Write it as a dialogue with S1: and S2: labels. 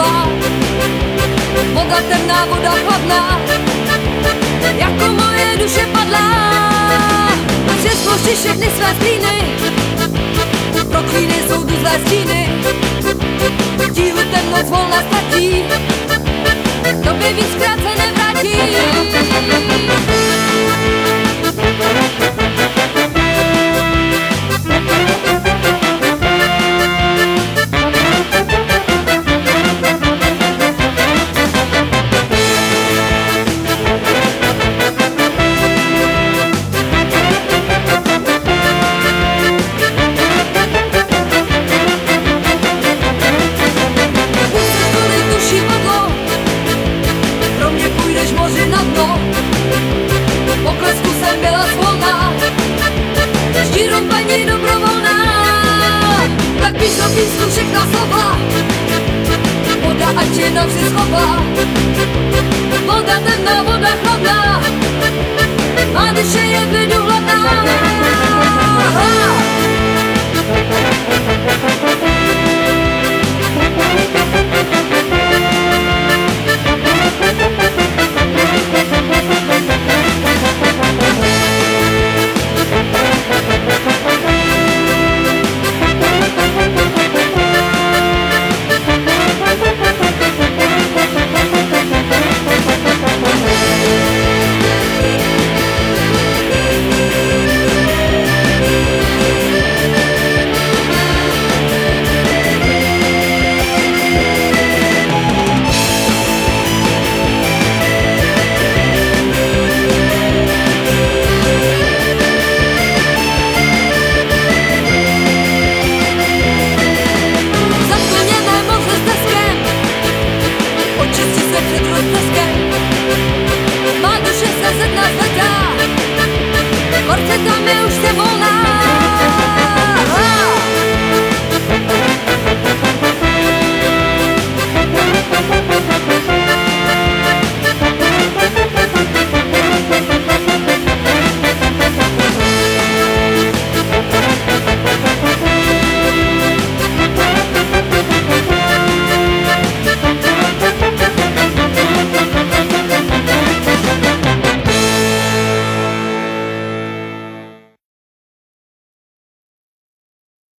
S1: nová. Voda temná, voda chladná, jako moje duše padlá. Přes plošti všechny své stíny, pro chvíli jsou tu zlé stíny. Tíhu temnoc volna ztratí, tobě víckrát se nevrátí. Moři na dno, poklesku jsem byla svolná, štíru paní dobrovolná, tak píš do písku všechna slova, voda ať je navždy schová, voda temná, voda chladná, má duše je v lidu hladná.